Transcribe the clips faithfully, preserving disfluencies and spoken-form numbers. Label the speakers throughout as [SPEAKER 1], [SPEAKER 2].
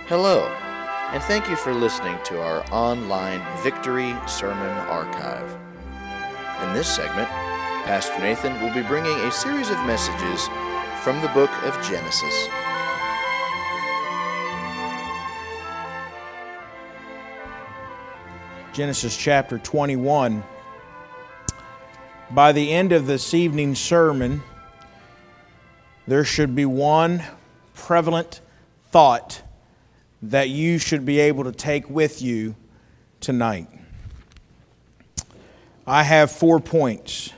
[SPEAKER 1] Hello, and thank you for listening to our online Victory Sermon Archive. In this segment, Pastor Nathan will be bringing a series of messages from the book of Genesis.
[SPEAKER 2] Genesis chapter twenty-one. By the end of this evening's sermon, there should be one prevalent thought that you should be able to take with you tonight. I have four points.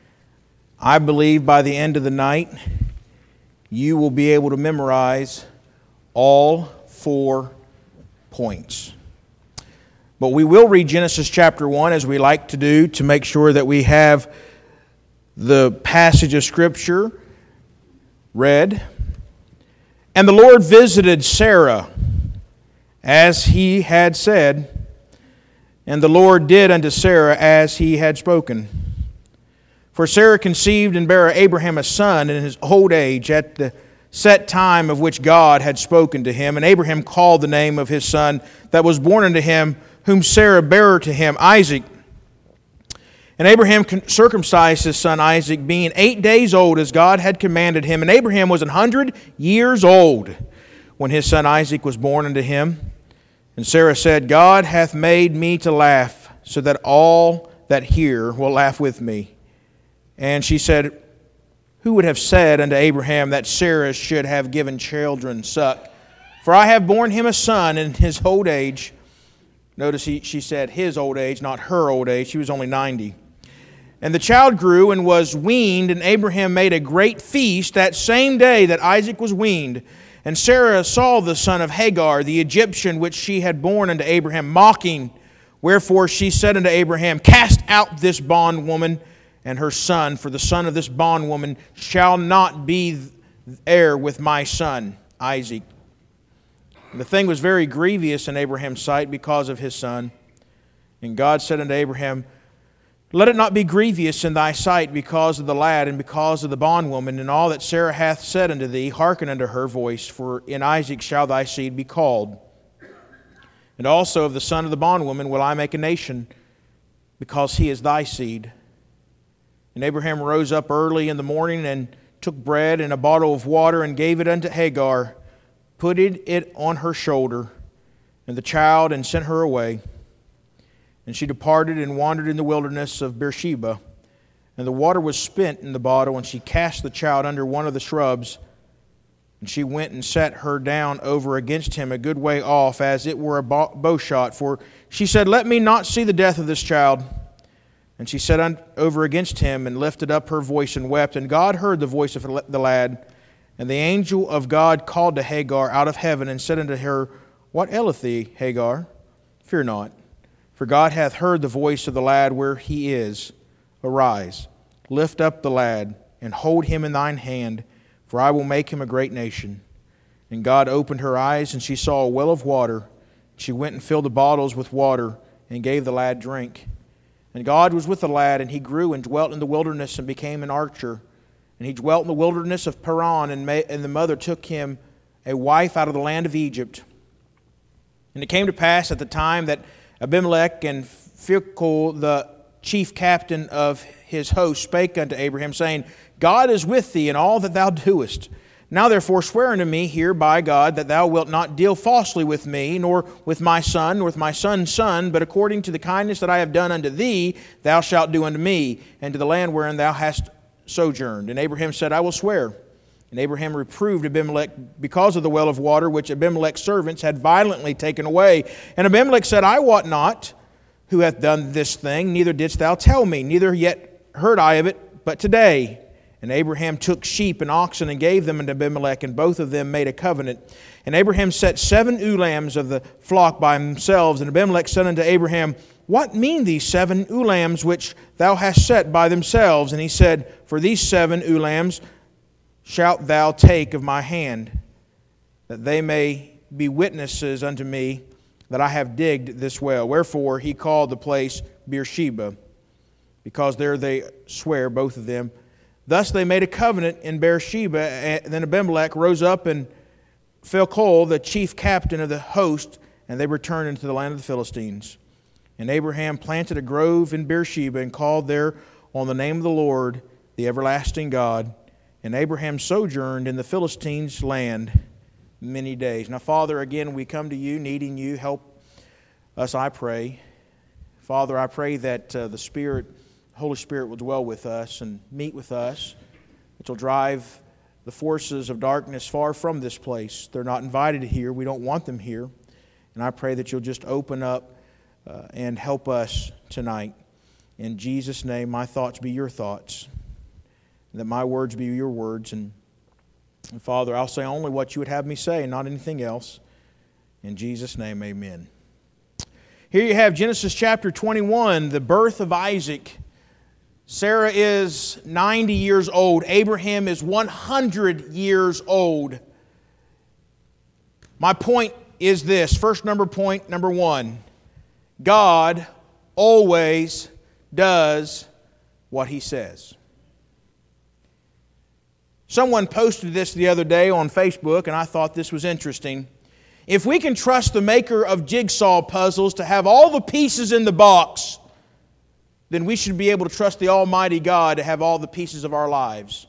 [SPEAKER 2] I believe by the end of the night, you will be able to memorize all four points. But we will read Genesis chapter one, as we like to do, to make sure that we have the passage of Scripture read. And the Lord visited Sarah, as he had said, and the Lord did unto Sarah as he had spoken. For Sarah conceived and bare Abraham a son in his old age, at the set time of which God had spoken to him. And Abraham called the name of his son that was born unto him, whom Sarah bare to him, Isaac. And Abraham circumcised his son Isaac, being eight days old, as God had commanded him. And Abraham was an hundred years old when his son Isaac was born unto him. And Sarah said, God hath made me to laugh, so that all that hear will laugh with me. And she said, who would have said unto Abraham that Sarah should have given children suck? For I have borne him a son in his old age. Notice he, she said his old age, not her old age. She was only ninety. And the child grew and was weaned, and Abraham made a great feast that same day that Isaac was weaned. And Sarah saw the son of Hagar, the Egyptian, which she had borne unto Abraham, mocking. Wherefore she said unto Abraham, cast out this bondwoman and her son, for the son of this bondwoman shall not be heir with my son, Isaac. And the thing was very grievous in Abraham's sight because of his son. And God said unto Abraham, let it not be grievous in thy sight because of the lad and because of the bondwoman, and all that Sarah hath said unto thee, hearken unto her voice, for in Isaac shall thy seed be called. And also of the son of the bondwoman will I make a nation, because he is thy seed. And Abraham rose up early in the morning and took bread and a bottle of water and gave it unto Hagar, put it on her shoulder, and the child, and sent her away. And she departed and wandered in the wilderness of Beersheba. And the water was spent in the bottle, and she cast the child under one of the shrubs. And she went and set her down over against him a good way off, as it were a bow shot. For she said, let me not see the death of this child. And she set over against him, and lifted up her voice and wept. And God heard the voice of the lad. And the angel of God called to Hagar out of heaven, and said unto her, what aileth thee, Hagar? Fear not. For God hath heard the voice of the lad where he is. Arise, lift up the lad, and hold him in thine hand, for I will make him a great nation. And God opened her eyes, and she saw a well of water. She went and filled the bottles with water, and gave the lad drink. And God was with the lad, and he grew and dwelt in the wilderness, and became an archer. And he dwelt in the wilderness of Paran, and, may, and the mother took him a wife out of the land of Egypt. And it came to pass at the time that Abimelech and Phicol, the chief captain of his host, spake unto Abraham, saying, God is with thee in all that thou doest. Now therefore swear unto me here by God that thou wilt not deal falsely with me, nor with my son, nor with my son's son, but according to the kindness that I have done unto thee, thou shalt do unto me, and to the land wherein thou hast sojourned. And Abraham said, I will swear. And Abraham reproved Abimelech because of the well of water which Abimelech's servants had violently taken away. And Abimelech said, I wot not who hath done this thing, neither didst thou tell me, neither yet heard I of it, but today. And Abraham took sheep and oxen and gave them unto Abimelech, and both of them made a covenant. And Abraham set seven ewe lambs of the flock by themselves. And Abimelech said unto Abraham, what mean these seven ewe lambs which thou hast set by themselves? And he said, for these seven ewe lambs shalt thou take of my hand, that they may be witnesses unto me that I have digged this well. Wherefore he called the place Beersheba, because there they swear, both of them. Thus they made a covenant in Beersheba. And then Abimelech rose up and Phicol, the chief captain of the host, and they returned into the land of the Philistines. And Abraham planted a grove in Beersheba and called there on the name of the Lord, the everlasting God. And Abraham sojourned in the Philistines' land many days. Now, Father, again, we come to you needing you. Help us, I pray. Father, I pray that uh, the Spirit, Holy Spirit will dwell with us and meet with us. It will drive the forces of darkness far from this place. They're not invited here. We don't want them here. And I pray that you'll just open up uh, and help us tonight. In Jesus' name, my thoughts be your thoughts. That my words be your words. And, and Father, I'll say only what you would have me say, not anything else. In Jesus' name, amen. Here you have Genesis chapter twenty-one, the birth of Isaac. Sarah is ninety years old. Abraham is one hundred years old. My point is this. First number point, number one. God always does what He says. Someone posted this the other day on Facebook, and I thought this was interesting. If we can trust the maker of jigsaw puzzles to have all the pieces in the box, then we should be able to trust the Almighty God to have all the pieces of our lives.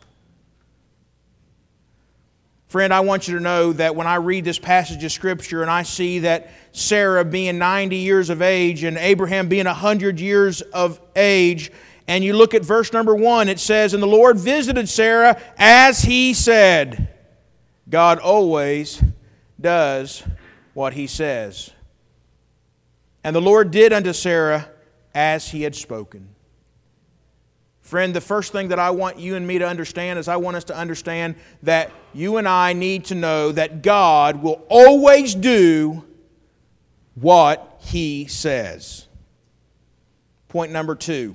[SPEAKER 2] Friend, I want you to know that when I read this passage of Scripture and I see that Sarah being ninety years of age and Abraham being one hundred years of age, and you look at verse number one, it says, "And the Lord visited Sarah as He said." God always does what He says. "And the Lord did unto Sarah as He had spoken." Friend, the first thing that I want you and me to understand is I want us to understand that you and I need to know that God will always do what He says. Point number two.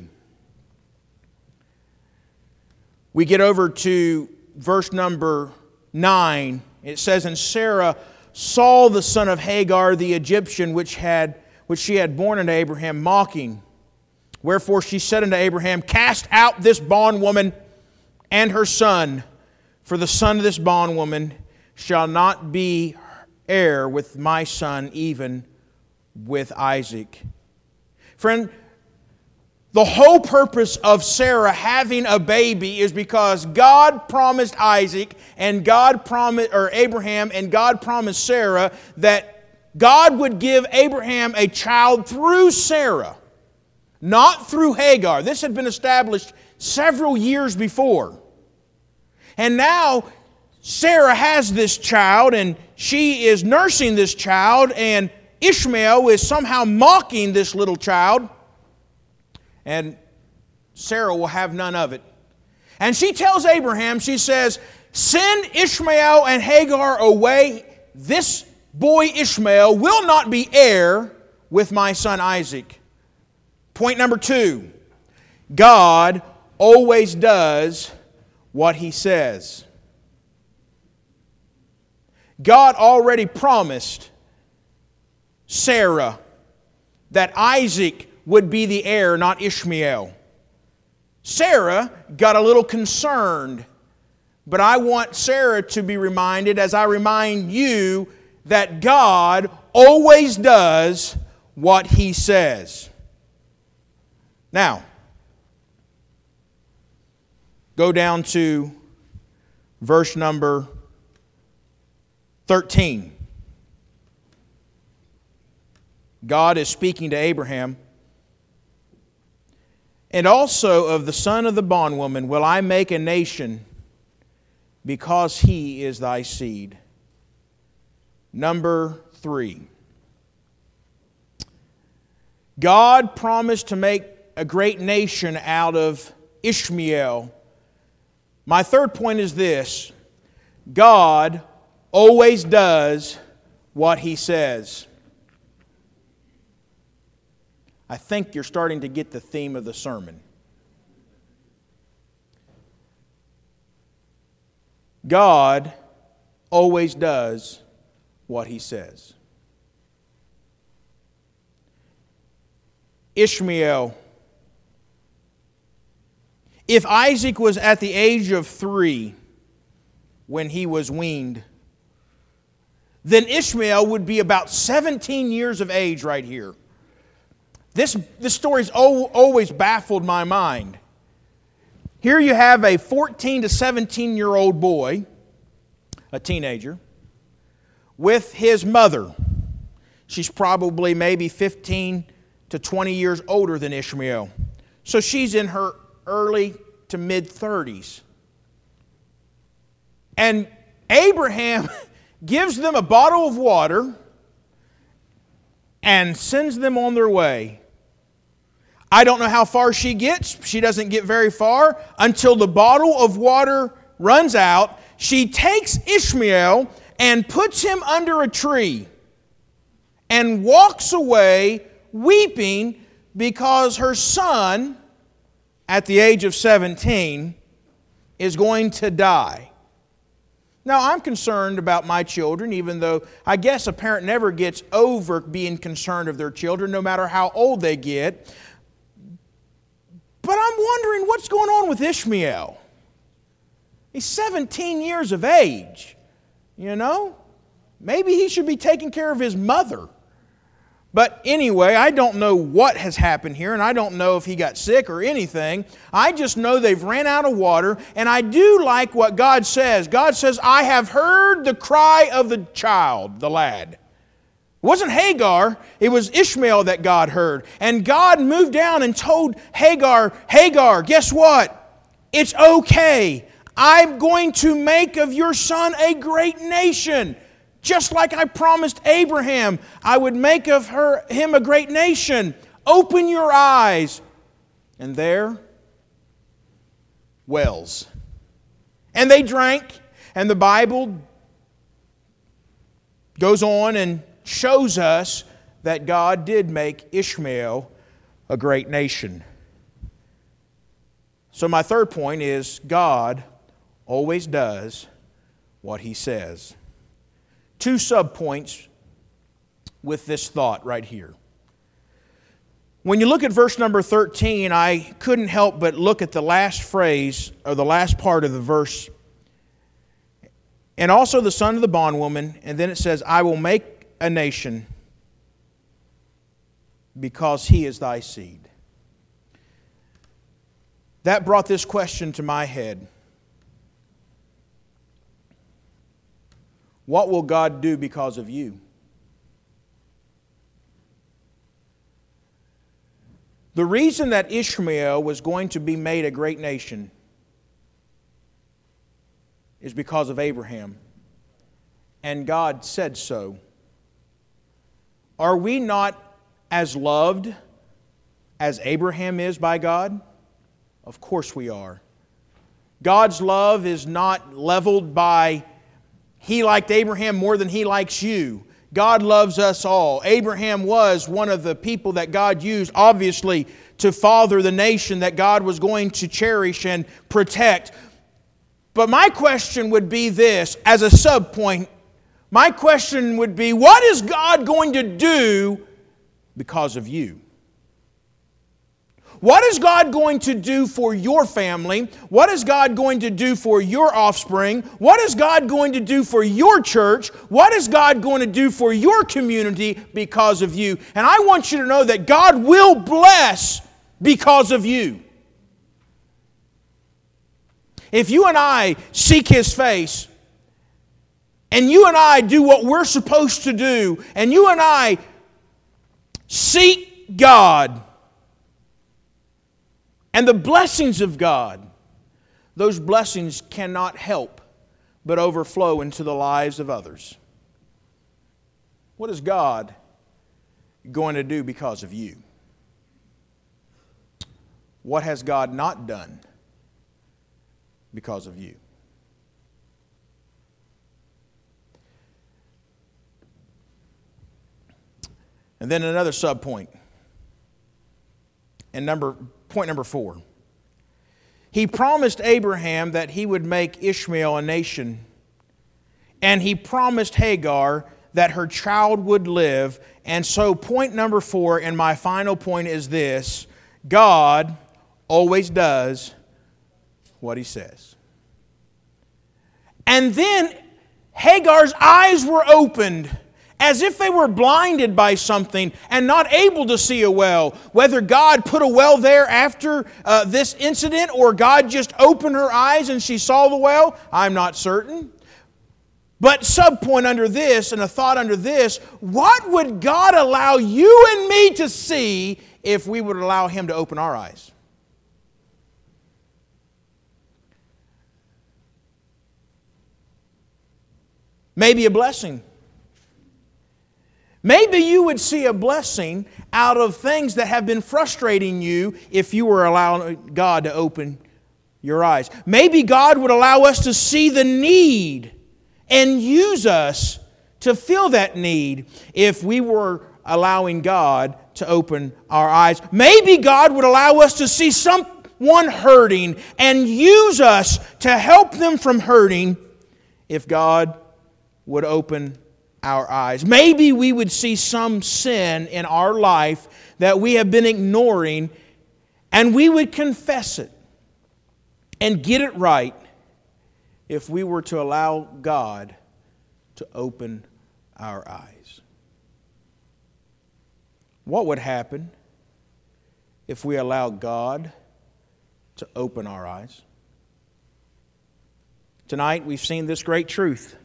[SPEAKER 2] We get over to verse number nine. It says, "And Sarah saw the son of Hagar the Egyptian, which had which she had born unto Abraham, mocking. Wherefore she said unto Abraham, Cast out this bondwoman and her son, for the son of this bondwoman shall not be heir with my son, even with Isaac." Friend, the whole purpose of Sarah having a baby is because God promised Isaac and God promised, or Abraham, and God promised Sarah that God would give Abraham a child through Sarah, not through Hagar. This had been established several years before. And now Sarah has this child, and she is nursing this child, and Ishmael is somehow mocking this little child, and Sarah will have none of it. And she tells Abraham, she says, "Send Ishmael and Hagar away. This boy Ishmael will not be heir with my son Isaac." Point number two, God always does what He says. God already promised Sarah that Isaac would be the heir, not Ishmael. Sarah got a little concerned, but I want Sarah to be reminded, as I remind you, that God always does what He says. Now, go down to verse number thirteen. God is speaking to Abraham. "And also of the son of the bondwoman will I make a nation, because he is thy seed." Number three. God promised to make a great nation out of Ishmael. My third point is this: God always does what He says. I think you're starting to get the theme of the sermon. God always does what He says. Ishmael. If Isaac was at the age of three when he was weaned, then Ishmael would be about seventeen years of age right here. This, this story's always baffled my mind. Here you have a fourteen to seventeen-year-old boy, a teenager, with his mother. She's probably maybe fifteen to twenty years older than Ishmael. So she's in her early to mid-thirties. And Abraham gives them a bottle of water and sends them on their way. I don't know how far she gets. She doesn't get very far until the bottle of water runs out. She takes Ishmael and puts him under a tree and walks away weeping because her son, at the age of seventeen, is going to die. Now, I'm concerned about my children, even though I guess a parent never gets over being concerned of their children, no matter how old they get. But I'm wondering what's going on with Ishmael. He's seventeen years of age, you know? Maybe he should be taking care of his mother. But anyway, I don't know what has happened here, and I don't know if he got sick or anything. I just know they've ran out of water, and I do like what God says. God says, I have heard the cry of the child, the lad. It wasn't Hagar, it was Ishmael that God heard. And God moved down and told Hagar, Hagar, guess what? It's okay. I'm going to make of your son a great nation. Just like I promised Abraham, I would make of her, him a great nation. Open your eyes. And there, wells. And they drank, and the Bible goes on and shows us that God did make Ishmael a great nation. So my third point is God always does what He says. Two subpoints with this thought right here. When you look at verse number thirteen, I couldn't help but look at the last phrase, or the last part of the verse. And also the son of the bondwoman, and then it says, I will make a nation because he is thy seed. That brought this question to my head. What will God do because of you? The reason that Ishmael was going to be made a great nation is because of Abraham. And God said so. Are we not as loved as Abraham is by God? Of course we are. God's love is not leveled by He liked Abraham more than He likes you. God loves us all. Abraham was one of the people that God used, obviously, to father the nation that God was going to cherish and protect. But my question would be this, as a subpoint, my question would be, what is God going to do because of you? What is God going to do for your family? What is God going to do for your offspring? What is God going to do for your church? What is God going to do for your community because of you? And I want you to know that God will bless because of you. If you and I seek His face, and you and I do what we're supposed to do, and you and I seek God, and the blessings of God, those blessings cannot help but overflow into the lives of others. What is God going to do because of you? What has God not done because of you? And then another subpoint. And number point number four. He promised Abraham that he would make Ishmael a nation. And he promised Hagar that her child would live. And so point number four, and my final point is this: God always does what He says. And then Hagar's eyes were opened as if they were blinded by something and not able to see a well. Whether God put a well there after uh, this incident or God just opened her eyes and she saw the well, I'm not certain. But subpoint under this and a thought under this, what would God allow you and me to see if we would allow Him to open our eyes? Maybe a blessing. Maybe you would see a blessing out of things that have been frustrating you if you were allowing God to open your eyes. Maybe God would allow us to see the need and use us to fill that need if we were allowing God to open our eyes. Maybe God would allow us to see someone hurting and use us to help them from hurting if God would open our eyes. Maybe we would see some sin in our life that we have been ignoring, and we would confess it and get it right if we were to allow God to open our eyes. What would happen if we allowed God to open our eyes? Tonight we've seen this great truth.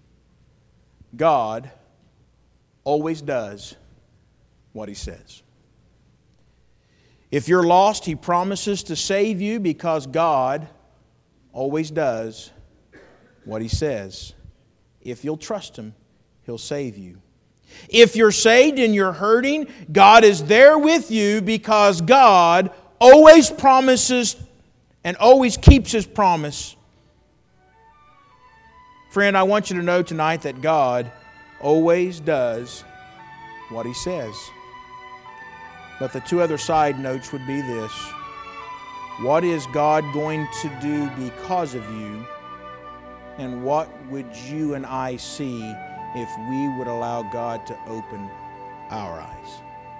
[SPEAKER 2] God always does what He says. If you're lost, He promises to save you because God always does what He says. If you'll trust Him, He'll save you. If you're saved and you're hurting, God is there with you because God always promises and always keeps His promise. Friend, I want you to know tonight that God always does what He says. But the two other side notes would be this. What is God going to do because of you? And what would you and I see if we would allow God to open our eyes?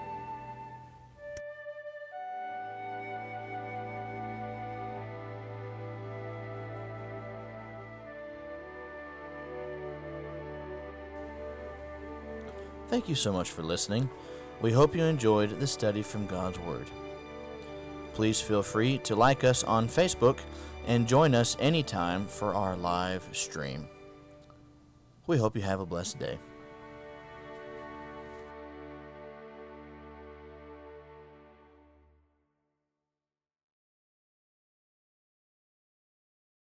[SPEAKER 1] Thank you so much for listening. We hope you enjoyed the study from God's Word. Please feel free to like us on Facebook and join us anytime for our live stream. We hope you have a blessed day.